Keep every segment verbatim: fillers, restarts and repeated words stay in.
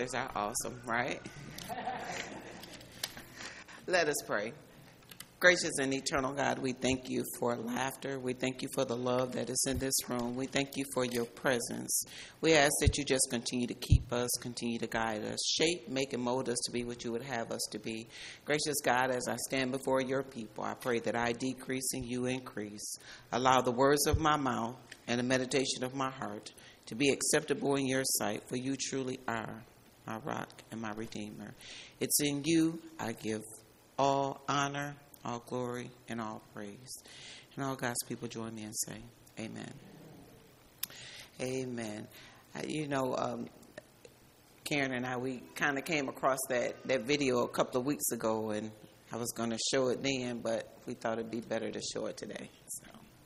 These are awesome, right? Let us pray. Gracious and eternal God, we thank you for laughter. We thank you for the love that is in this room. We thank you for your presence. We ask that you just continue to keep us, continue to guide us, shape, make, and mold us to be what you would have us to be. Gracious God, as I stand before your people, I pray that I decrease and you increase. Allow the words of my mouth and the meditation of my heart to be acceptable in your sight, for you truly are my rock and my redeemer. It's in you I give all honor, all glory, and all praise. And all God's people join me and say, amen. Amen. Uh, you know, um, Karen and I, we kind of came across that, that video a couple of weeks ago, and I was going to show it then, but we thought it'd be better to show it today. So.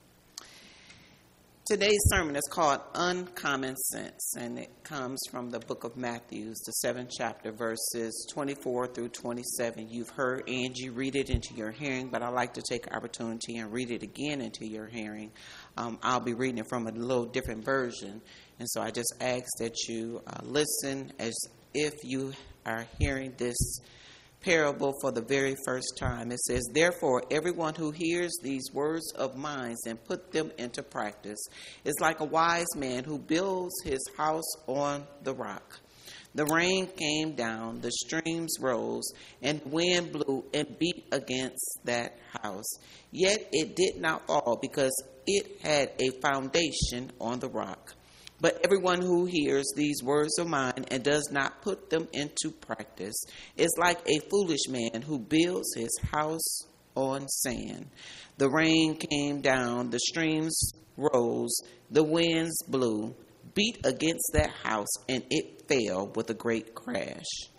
Today's sermon is called Uncommon Sense, and it comes from the book of Matthew, the seventh chapter, verses twenty-four through twenty-seven. You've heard Angie read it into your hearing, but I'd like to take the opportunity and read it again into your hearing. Um, I'll be reading it from a little different version, and so I just ask that you uh, listen as if you are hearing this parable for the very first time. It says, therefore, everyone who hears these words of mine and put them into practice is like a wise man who builds his house on the rock. The rain came down, the streams rose, and wind blew and beat against that house. Yet it did not fall because it had a foundation on the rock. But everyone who hears these words of mine and does not put them into practice is like a foolish man who builds his house on sand. The rain came down, the streams rose, the winds blew, beat against that house, and it fell with a great crash.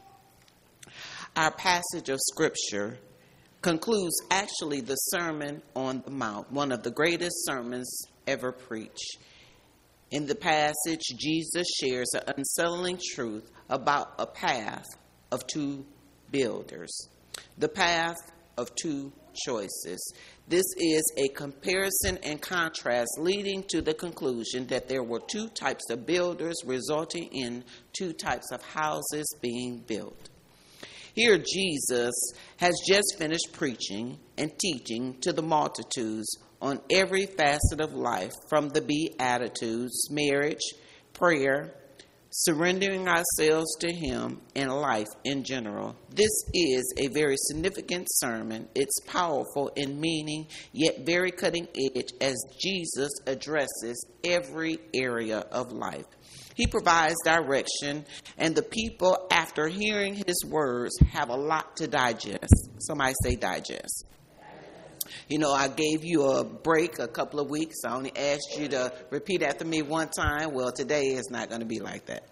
Our passage of Scripture concludes actually the Sermon on the Mount, one of the greatest sermons ever preached. In the passage, Jesus shares an unsettling truth about a path of two builders, the path of two choices. This is a comparison and contrast leading to the conclusion that there were two types of builders, resulting in two types of houses being built. Here, Jesus has just finished preaching and teaching to the multitudes on every facet of life, from the Beatitudes, marriage, prayer, surrendering ourselves to Him, and life in general. This is a very significant sermon. It's powerful in meaning, yet very cutting edge, as Jesus addresses every area of life. He provides direction, and the people, after hearing His words, have a lot to digest. Somebody say digest. You know, I gave you a break a couple of weeks. I only asked you to repeat after me one time. Well, today is not going to be like that.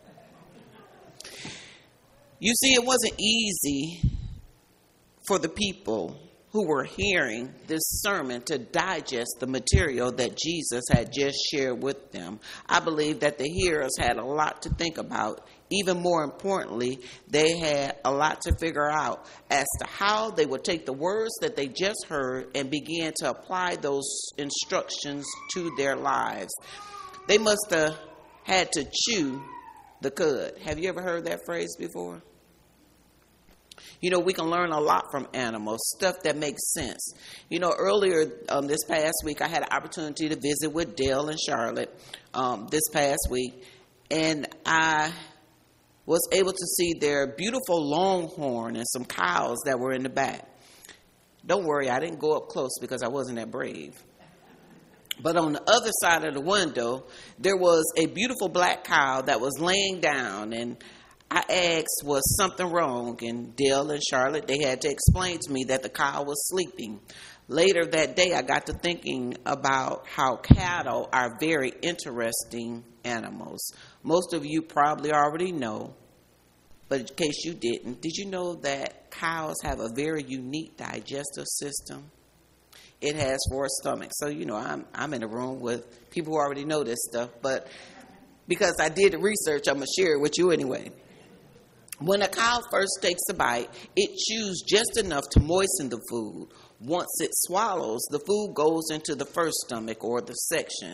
You see, it wasn't easy for the people who were hearing this sermon to digest the material that Jesus had just shared with them. I believe that the hearers had a lot to think about. Even more importantly, they had a lot to figure out as to how they would take the words that they just heard and begin to apply those instructions to their lives. They must have had to chew the cud. Have you ever heard that phrase before? You know, we can learn a lot from animals, stuff that makes sense. You know, earlier um, this past week, I had an opportunity to visit with Dale and Charlotte um, this past week, and I was able to see their beautiful longhorn and some cows that were in the back. Don't worry, I didn't go up close because I wasn't that brave. But on the other side of the window, there was a beautiful black cow that was laying down, and I asked, was something wrong? And Dale and Charlotte, they had to explain to me that the cow was sleeping. Later that day, I got to thinking about how cattle are very interesting animals. Most of you probably already know, but in case you didn't, did you know that cows have a very unique digestive system? It has four stomachs. So, you know, I'm I'm in a room with people who already know this stuff, but because I did the research, I'm going to share it with you anyway. When a cow first takes a bite, it chews just enough to moisten the food. Once it swallows, the food goes into the first stomach or the section.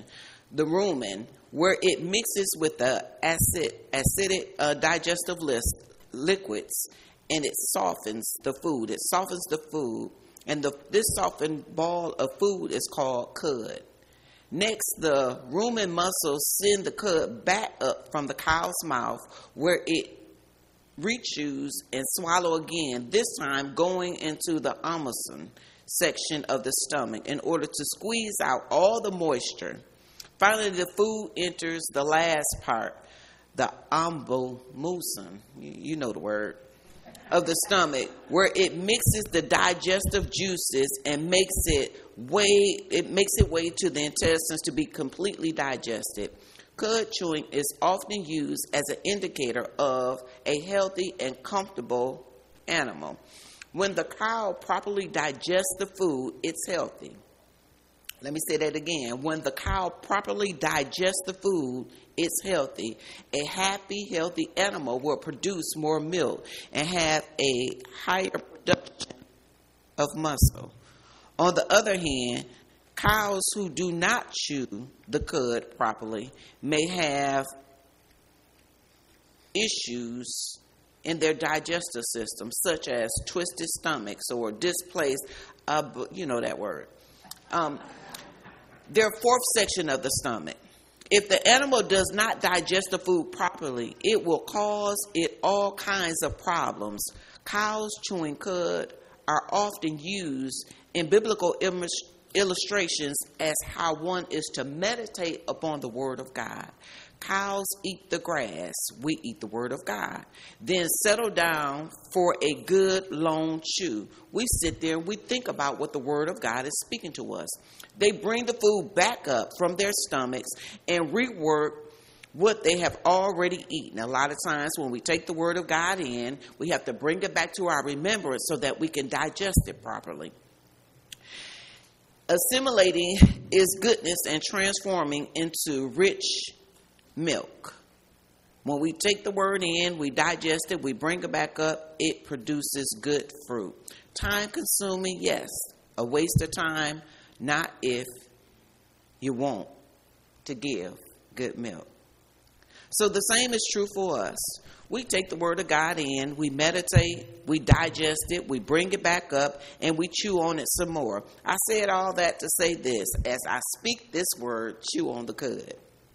the rumen, where it mixes with the acid, acidic uh, digestive list, liquids, and it softens the food. It softens the food, and the, this softened ball of food is called cud. Next, the rumen muscles send the cud back up from the cow's mouth, where it rechews and swallow again, this time going into the amoson section of the stomach in order to squeeze out all the moisture. Finally, the food enters the last part, the ambomucin, you know the word, of the stomach, where it mixes the digestive juices and makes it way it makes it way to the intestines to be completely digested. Cud chewing is often used as an indicator of a healthy and comfortable animal. When the cow properly digests the food, it's healthy. Let me say that again. When the cow properly digests the food, it's healthy. A happy, healthy animal will produce more milk and have a higher production of muscle. On the other hand, cows who do not chew the cud properly may have issues in their digestive system, such as twisted stomachs or displaced, uh, you know that word. Um, their fourth section of the stomach. If the animal does not digest the food properly, it will cause it all kinds of problems. Cows chewing cud are often used in biblical illustrations as how one is to meditate upon the Word of God. Cows eat the grass, we eat the Word of God. Then settle down for a good long chew. We sit there and we think about what the Word of God is speaking to us. They bring the food back up from their stomachs and rework what they have already eaten. A lot of times when we take the Word of God in, we have to bring it back to our remembrance so that we can digest it properly. Assimilating is goodness and transforming into rich milk. When we take the word in, we digest it, we bring it back up, it produces good fruit. Time consuming, yes. A waste of time, not if you want to give good milk. So the same is true for us. We take the word of God in, we meditate, we digest it, we bring it back up, and we chew on it some more. I said all that to say this: as I speak this word, chew on the cud.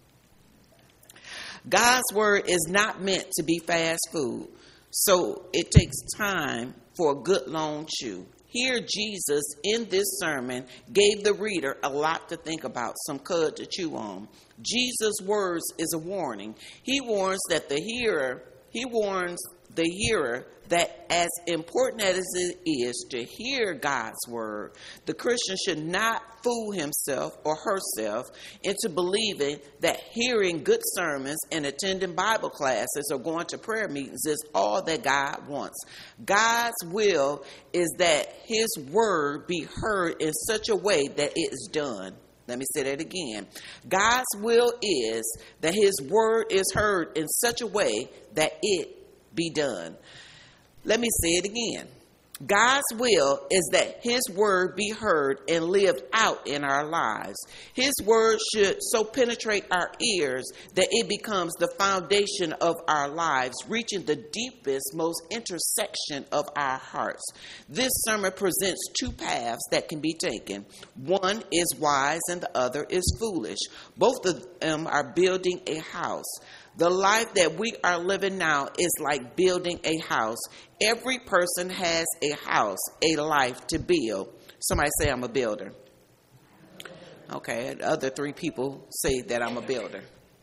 God's word is not meant to be fast food, so it takes time for a good long chew. Here, Jesus, in this sermon, gave the reader a lot to think about, some cud to chew on. Jesus' words is a warning. He warns that the hearer, he warns the hearer that as important as it is to hear God's word, the Christian should not fool himself or herself into believing that hearing good sermons and attending Bible classes or going to prayer meetings is all that God wants. God's will is that his word be heard in such a way that it is done. Let me say that again. God's will is that his word is heard in such a way that it be done. Let me say it again. God's will is that his word be heard and lived out in our lives. His word should so penetrate our ears that it becomes the foundation of our lives, reaching the deepest, most intersection of our hearts. This sermon presents two paths that can be taken. One is wise and the other is foolish. Both of them are building a house. The life that we are living now is like building a house. Every person has a house, a life to build. Somebody say, I'm a builder. Okay, the other three people say that I'm a builder.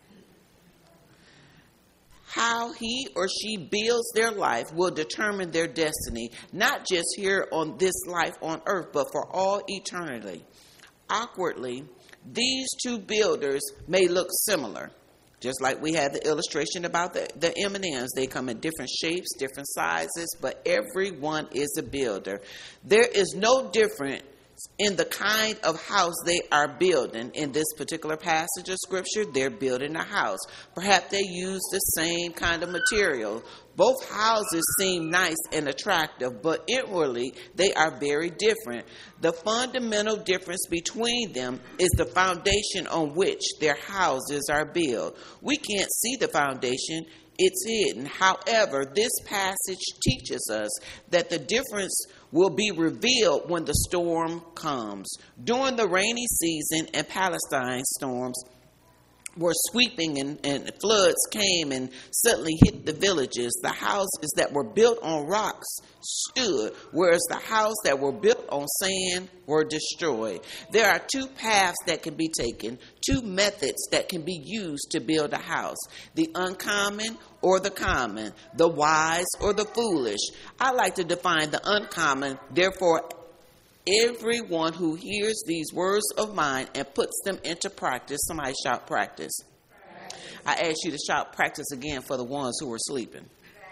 How he or she builds their life will determine their destiny, not just here on this life on earth, but for all eternity. Awkwardly, these two builders may look similar. Just like we had the illustration about the, the M and M's. They come in different shapes, different sizes, but everyone is a builder. There is no difference in the kind of house they are building. In this particular passage of scripture, they're building a house. Perhaps they use the same kind of material, Both houses seem nice and attractive, but inwardly they are very different. The fundamental difference between them is the foundation on which their houses are built. We can't see the foundation. It's hidden. However, this passage teaches us that the difference will be revealed when the storm comes. During the rainy season and Palestine storms were sweeping and, and floods came and suddenly hit the villages, the houses that were built on rocks stood, whereas the houses that were built on sand were destroyed. There are two paths that can be taken, two methods that can be used to build a house: the uncommon or the common, the wise or the foolish. I like to define the uncommon. Therefore, everyone who hears these words of mine and puts them into practice — somebody shout practice. I ask you to shout practice again for the ones who are sleeping.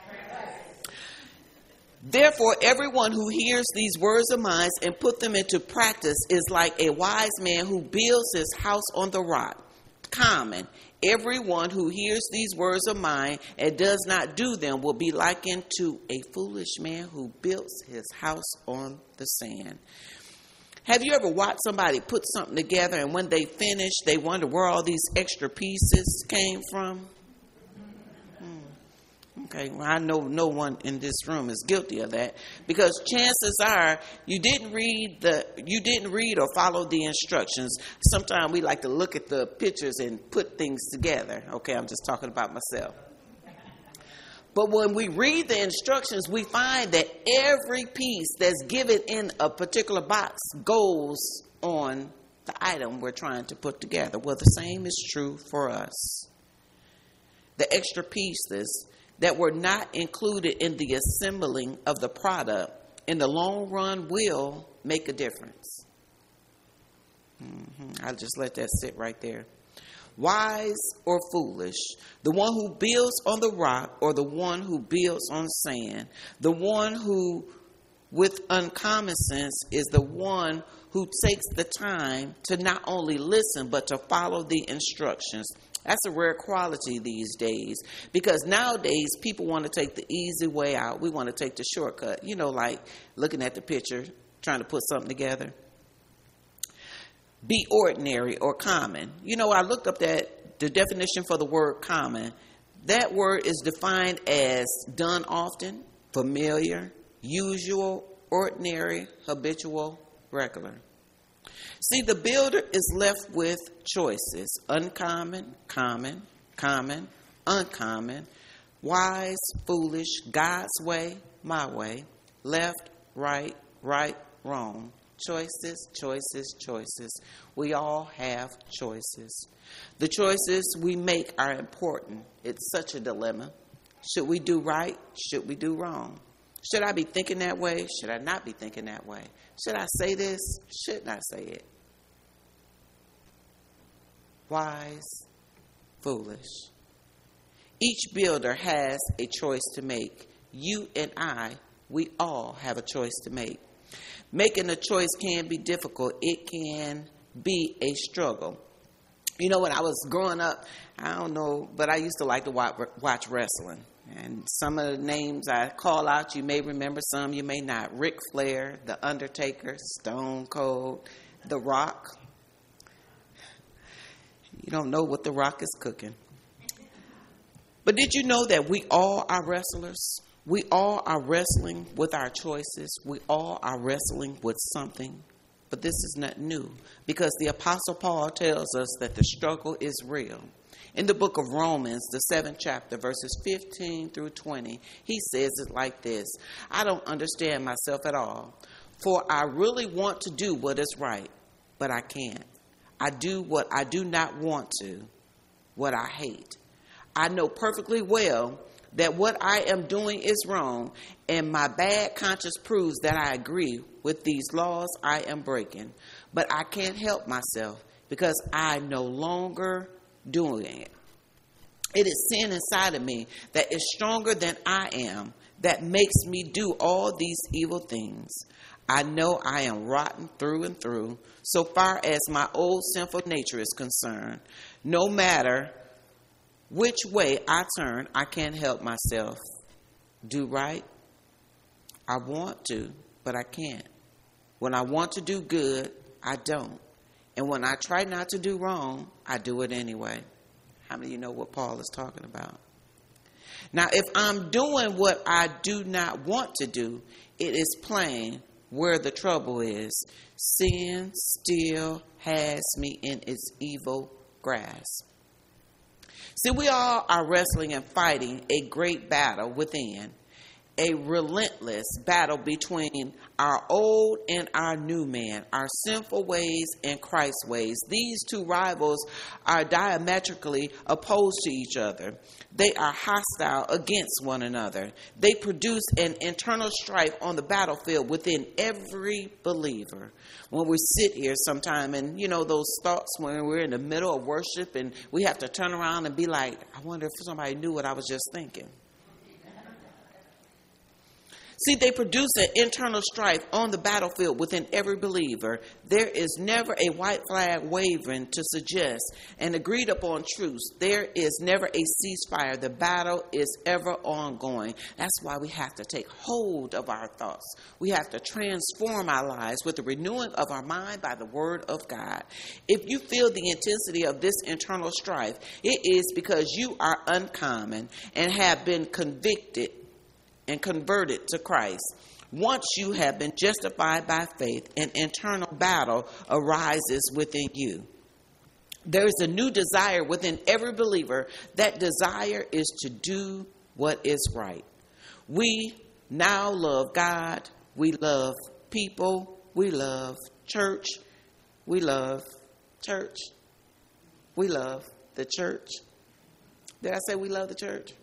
Therefore, everyone who hears these words of mine and put them into practice is like a wise man who builds his house on the rock. Common. Everyone who hears these words of mine and does not do them will be likened to a foolish man who builds his house on the sand. Have you ever watched somebody put something together and when they finish, they wonder where all these extra pieces came from? Hmm. Okay, well, I know no one in this room is guilty of that, because chances are you didn't read the you didn't read or follow the instructions. Sometimes we like to look at the pictures and put things together. Okay, I'm just talking about myself. But when we read the instructions, we find that every piece that's given in a particular box goes on the item we're trying to put together. Well, the same is true for us. The extra pieces that were not included in the assembling of the product in the long run will make a difference. Mm-hmm. I'll just let that sit right there. Wise or foolish, the one who builds on the rock or the one who builds on sand? The one who, with uncommon sense, is the one who takes the time to not only listen but to follow the instructions. That's a rare quality these days, because nowadays people want to take the easy way out. We want to take the shortcut, you know, like looking at the picture, trying to put something together. Be ordinary or common. You know, I looked up that the definition for the word common. That word is defined as done often, familiar, usual, ordinary, habitual, regular. See, the builder is left with choices: uncommon, common, common, uncommon, wise, foolish, God's way, my way, left, right, right, wrong. Choices, choices, choices. We all have choices. The choices we make are important. It's such a dilemma. Should we do right? Should we do wrong? Should I be thinking that way? Should I not be thinking that way? Should I say this? Shouldn't I say it? Wise, foolish. Each builder has a choice to make. You and I, we all have a choice to make. Making a choice can be difficult. It can be a struggle. You know, when I was growing up, I don't know, but I used to like to watch, watch wrestling. And some of the names I call out, you may remember, some you may not. Ric Flair, The Undertaker, Stone Cold, The Rock. You don't know what The Rock is cooking. But did you know that we all are wrestlers? We all are wrestling with our choices. We all are wrestling with something. But this is not new, because the Apostle Paul tells us that the struggle is real. In the book of Romans, the seventh chapter, verses fifteen through twenty, he says it like this: I don't understand myself at all, for I really want to do what is right, but I can't. I do what I do not want to, what I hate. I know perfectly well that what I am doing is wrong, and my bad conscience proves that I agree with these laws I am breaking. But I can't help myself, because I no longer doing it. It is sin inside of me that is stronger than I am that makes me do all these evil things. I know I am rotten through and through, so far as my old sinful nature is concerned. No matter which way I turn, I can't help myself. do right, I want to, but I can't. When I want to do good, I don't. And when I try not to do wrong, I do it anyway. How many of you know what Paul is talking about? Now, if I'm doing what I do not want to do, it is plain where the trouble is. Sin still has me in its evil grasp. See, we all are wrestling and fighting a great battle within. A relentless battle between our old and our new man, our sinful ways and Christ's ways. These two rivals are diametrically opposed to each other. They are hostile against one another. They produce an internal strife on the battlefield within every believer. When we sit here sometime and, you know, those thoughts when we're in the middle of worship and we have to turn around and be like, I wonder if somebody knew what I was just thinking. See, they produce an internal strife on the battlefield within every believer. There is never a white flag wavering to suggest an agreed upon truce. There is never a ceasefire. The battle is ever ongoing. That's why we have to take hold of our thoughts. We have to transform our lives with the renewing of our mind by the word of God. If you feel the intensity of this internal strife, it is because you are uncommon and have been convicted and converted to Christ. Once you have been justified by faith, an internal battle arises within you. There is a new desire within every believer. That desire is to do what is right. We now love God. We love people. We love church. We love church. We love the church. Did I say we love the church?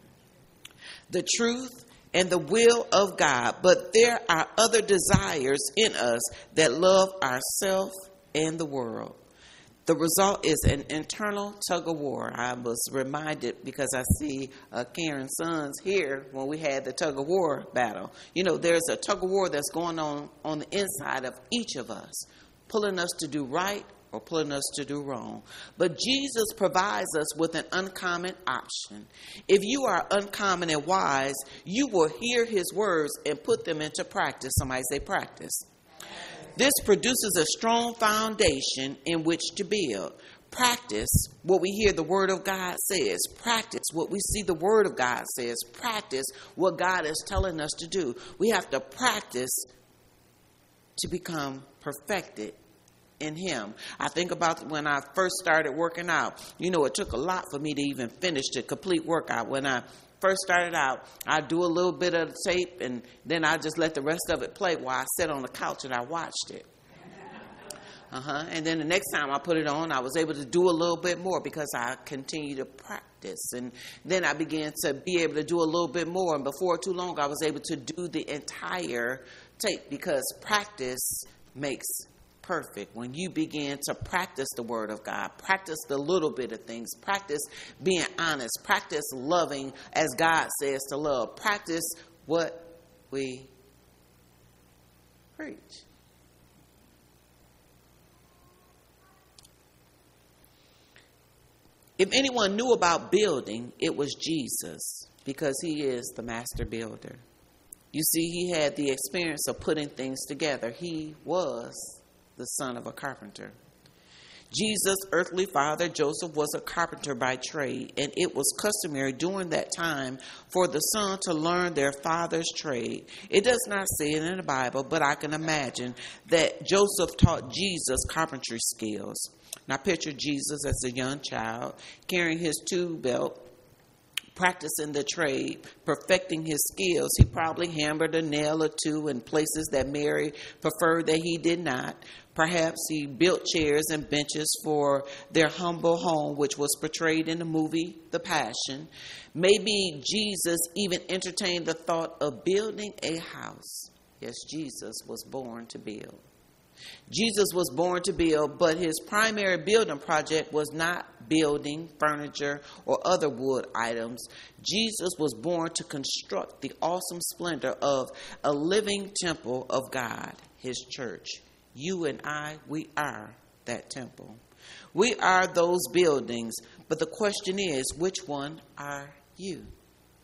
The truth and the will of God. But there are other desires in us that love ourselves and the world. The result is an internal tug of war. I was reminded because I see uh, Karen's sons here when we had the tug of war battle. You know, there's a tug of war that's going on on the inside of each of us, pulling us to do right or pulling us to do wrong. But Jesus provides us with an uncommon option. If you are uncommon and wise, you will hear his words and put them into practice. Somebody say practice. This produces a strong foundation in which to build. Practice what we hear the word of God says. Practice what we see the word of God says. Practice what God is telling us to do. We have to practice to become perfected in him. I think about when I first started working out. You know, it took a lot for me to even finish the complete workout. When I first started out, I do a little bit of the tape and then I just let the rest of it play while I sat on the couch and I watched it. Uh-huh. And then the next time I put it on, I was able to do a little bit more because I continued to practice. And then I began to be able to do a little bit more. And before too long, I was able to do the entire tape because practice makes perfect. When you begin to practice the word of God, practice the little bit of things, practice being honest, practice loving as God says to love, practice what we preach. If anyone knew about building, it was Jesus, because he is the master builder. You see, he had the experience of putting things together. He was the son of a carpenter. Jesus' earthly father, Joseph, was a carpenter by trade, and it was customary during that time for the son to learn their father's trade. It does not say it in the Bible, but I can imagine that Joseph taught Jesus carpentry skills. Now picture Jesus as a young child, carrying his tool belt, practicing the trade, perfecting his skills. He probably hammered a nail or two in places that Mary preferred that he did not. Perhaps he built chairs and benches for their humble home, which was portrayed in the movie The Passion. Maybe Jesus even entertained the thought of building a house. Yes, Jesus was born to build. Jesus was born to build, but his primary building project was not building furniture or other wood items. Jesus was born to construct the awesome splendor of a living temple of God, his church. You and I, we are that temple. We are those buildings, but the question is, which one are you?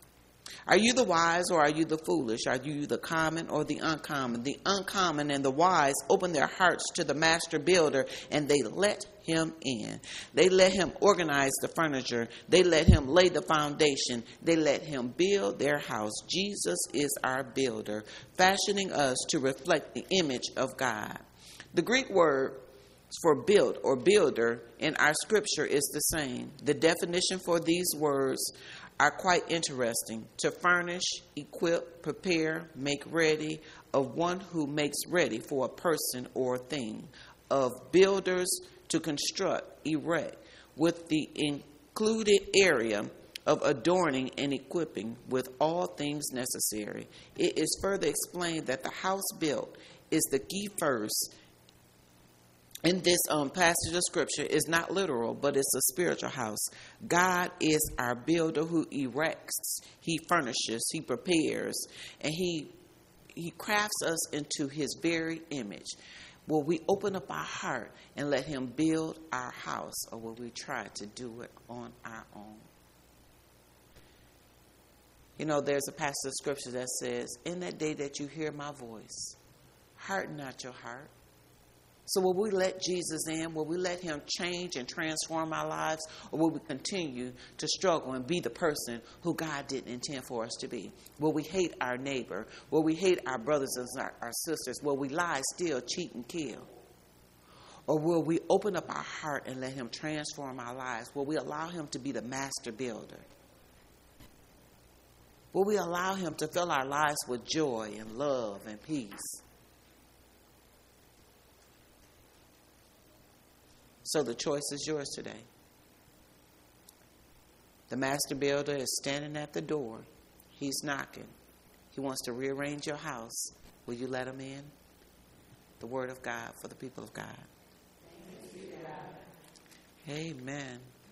Are you the wise or are you the foolish? Are you the common or the uncommon? The uncommon and the wise open their hearts to the master builder, and they let him in. They let him organize the furniture. They let him lay the foundation. They let him build their house. Jesus is our builder, fashioning us to reflect the image of God. The Greek word for build or builder in our scripture is the same. The definition for these words are quite interesting. To furnish, equip, prepare, make ready, of one who makes ready for a person or thing. Of builders, to construct, erect, with the included area of adorning and equipping with all things necessary. It is further explained that the house built is the key verse in this um, passage of scripture is not literal, but it's a spiritual house. God is our builder who erects, he furnishes, he prepares, and he he crafts us into his very image. Will we open up our heart and let him build our house, or will we try to do it on our own? You know, there's a passage of scripture that says, in that day that you hear my voice, harden not your heart. So will we let Jesus in? Will we let him change and transform our lives? Or will we continue to struggle and be the person who God didn't intend for us to be? Will we hate our neighbor? Will we hate our brothers and our, our sisters? Will we lie, steal, cheat, and kill? Or will we open up our heart and let him transform our lives? Will we allow him to be the master builder? Will we allow him to fill our lives with joy and love and peace? So the choice is yours today. The master builder is standing at the door. He's knocking. He wants to rearrange your house. Will you let him in? The word of God for the people of God. Amen.